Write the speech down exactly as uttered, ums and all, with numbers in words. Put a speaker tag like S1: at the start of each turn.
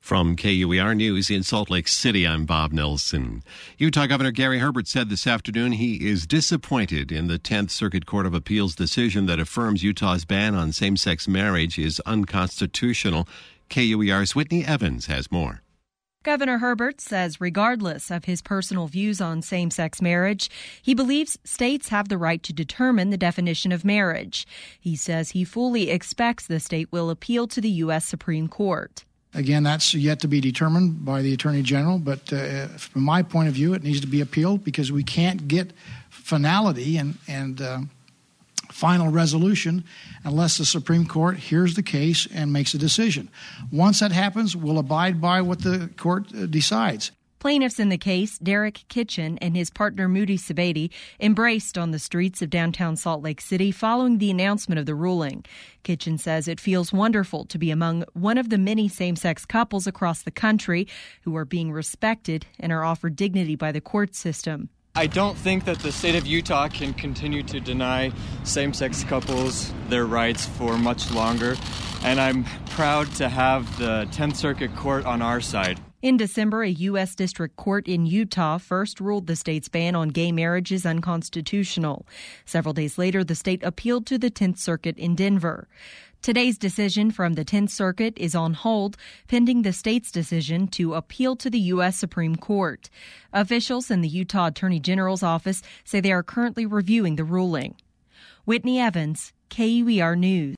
S1: From K U E R News in Salt Lake City, I'm Bob Nelson. Utah Governor Gary Herbert said this afternoon he is disappointed in the tenth Circuit Court of Appeals decision that affirms Utah's ban on same-sex marriage is unconstitutional. K U E R's Whitney Evans has more.
S2: Governor Herbert says regardless of his personal views on same-sex marriage, he believes states have the right to determine the definition of marriage. He says he fully expects the state will appeal to the U S Supreme Court.
S3: Again, that's yet to be determined by the Attorney General, but uh, from my point of view, it needs to be appealed because we can't get finality and, and uh, final resolution unless the Supreme Court hears the case and makes a decision. Once that happens, we'll abide by what the court uh, decides.
S2: Plaintiffs in the case, Derek Kitchen and his partner Moody Sabeti, embraced on the streets of downtown Salt Lake City following the announcement of the ruling. Kitchen says it feels wonderful to be among one of the many same-sex couples across the country who are being respected and are offered dignity by the court system.
S4: I don't think that the state of Utah can continue to deny same-sex couples their rights for much longer, and I'm proud to have the tenth Circuit Court on our side.
S2: In December, a U S district court in Utah first ruled the state's ban on gay marriages unconstitutional. Several days later, the state appealed to the tenth Circuit in Denver. Today's decision from the tenth Circuit is on hold, pending the state's decision to appeal to the U S Supreme Court. Officials in the Utah Attorney General's office say they are currently reviewing the ruling. Whitney Evans, K U E R News.